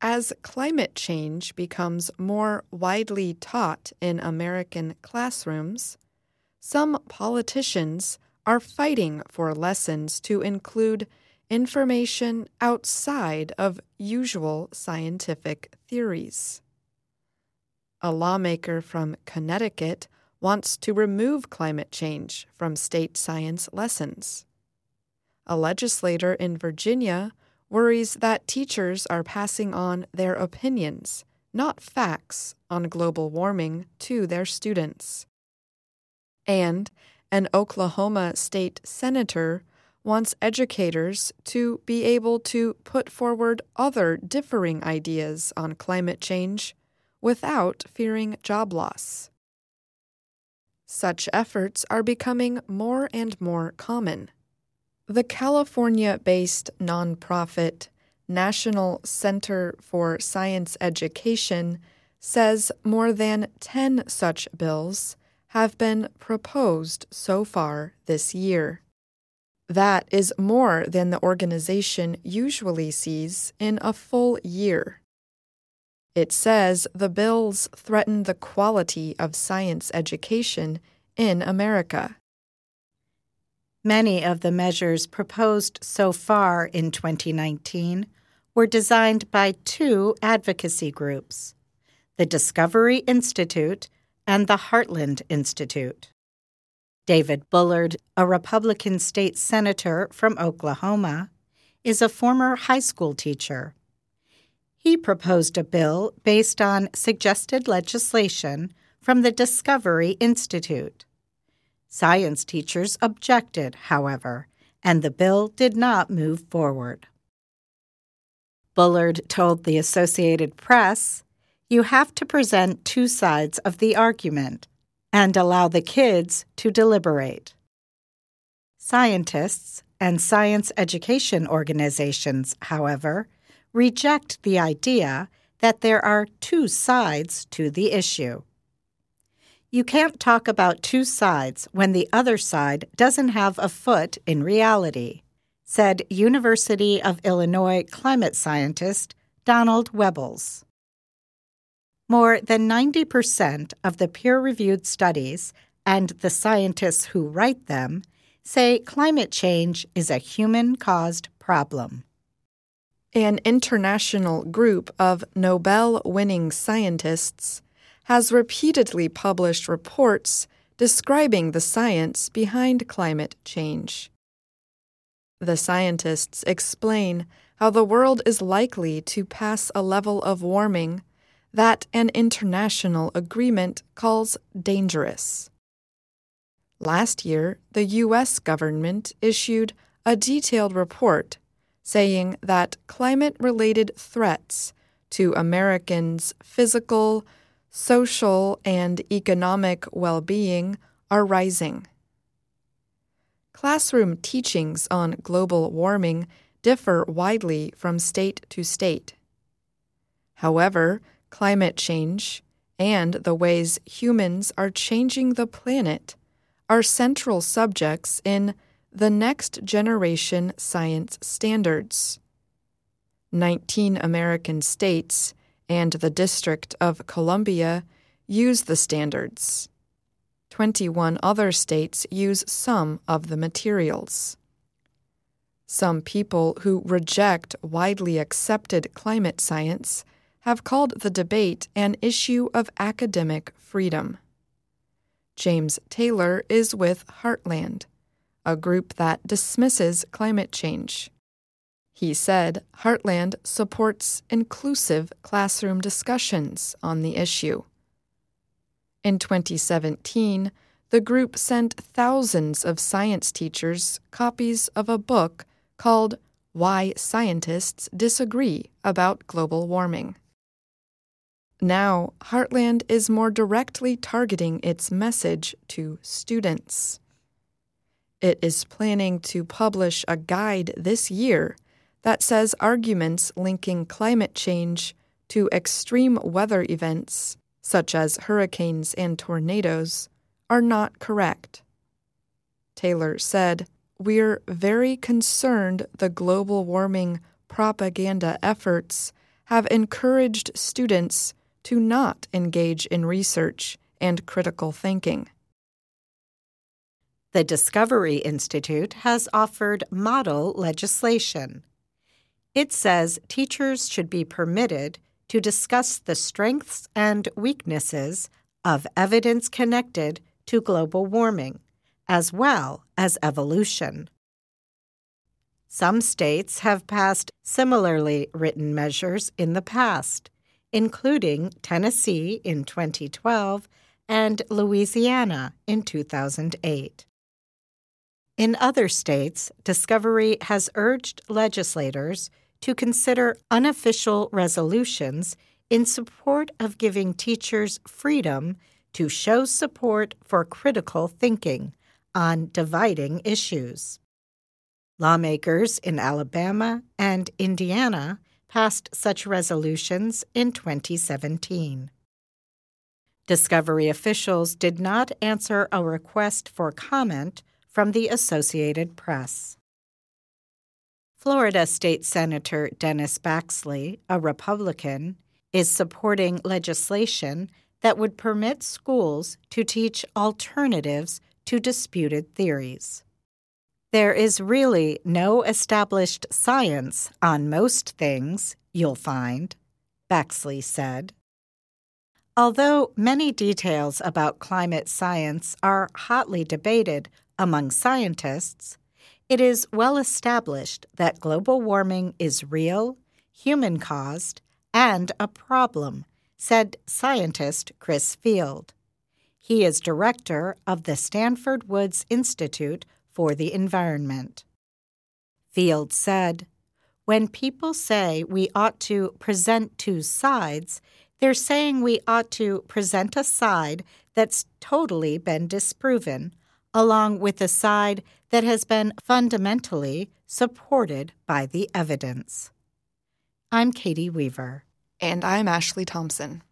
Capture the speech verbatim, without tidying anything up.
as climate change becomes more widely taught in American classrooms, some politicians are fighting for lessons to include information outside of usual scientific theories. A lawmaker from Connecticut wants to remove climate change from state science lessons. A legislator in Virginia worries that teachers are passing on their opinions, not facts, on global warming to their students. And an Oklahoma state senator wants educators to be able to put forward other differing ideas on climate change without fearing job loss. Such efforts are becoming more and more common. The California-based nonprofit National Center for Science Education says more than ten such bills have been proposed so far this year. That is more than the organization usually sees in a full year. It says the bills threaten the quality of science education in America. Many of the measures proposed so far in twenty nineteen were designed by two advocacy groups, the Discovery Institute and the Heartland Institute. David Bullard, a Republican state senator from Oklahoma, is a former high school teacher. He proposed a bill based on suggested legislation from the Discovery Institute. Science teachers objected, however, and the bill did not move forward. Bullard told the Associated Press, "You have to present two sides of the argument and allow the kids to deliberate." Scientists and science education organizations, however, reject the idea that there are two sides to the issue. You can't talk about two sides when the other side doesn't have a foot in reality, said University of Illinois climate scientist Donald Webbles. More than ninety percent of the peer-reviewed studies and the scientists who write them say climate change is a human-caused problem. An international group of Nobel-winning scientists has repeatedly published reports describing the science behind climate change. The scientists explain how the world is likely to pass a level of warming that an international agreement calls dangerous. Last year, the U S government issued a detailed report saying that climate-related threats to Americans' physical, social, and economic well-being are rising. Classroom teachings on global warming differ widely from state to state. However, climate change and the ways humans are changing the planet are central subjects in the Next Generation Science Standards. Nineteen American states and the District of Columbia use the standards. Twenty-one other states use some of the materials. Some people who reject widely accepted climate science have called the debate an issue of academic freedom. James Taylor is with Heartland, a group that dismisses climate change. He said Heartland supports inclusive classroom discussions on the issue. In twenty seventeen, the group sent thousands of science teachers copies of a book called Why Scientists Disagree About Global Warming. Now, Heartland is more directly targeting its message to students. It is planning to publish a guide this year that says arguments linking climate change to extreme weather events, such as hurricanes and tornadoes, are not correct. Taylor said, "We're very concerned the global warming propaganda efforts have encouraged students to not engage in research and critical thinking. The Discovery Institute has offered model legislation. It says teachers should be permitted to discuss the strengths and weaknesses of evidence connected to global warming, as well as evolution. Some states have passed similarly written measures in the past, including Tennessee in twenty twelve and Louisiana in two thousand eight. In other states, Discovery has urged legislators to consider unofficial resolutions in support of giving teachers freedom to show support for critical thinking on dividing issues. Lawmakers in Alabama and Indiana passed such resolutions in twenty seventeen. Discovery officials did not answer a request for comment from the Associated Press. Florida State Senator Dennis Baxley, a Republican, is supporting legislation that would permit schools to teach alternatives to disputed theories. There is really no established science on most things, you'll find, Baxley said. Although many details about climate science are hotly debated among scientists, it is well established that global warming is real, human-caused, and a problem, said scientist Chris Field. He is director of the Stanford Woods Institute for the Environment. Field said, "When people say we ought to present two sides, they're saying we ought to present a side that's totally been disproven, along with a side that has been fundamentally supported by the evidence." I'm Katie Weaver. And I'm Ashley Thompson.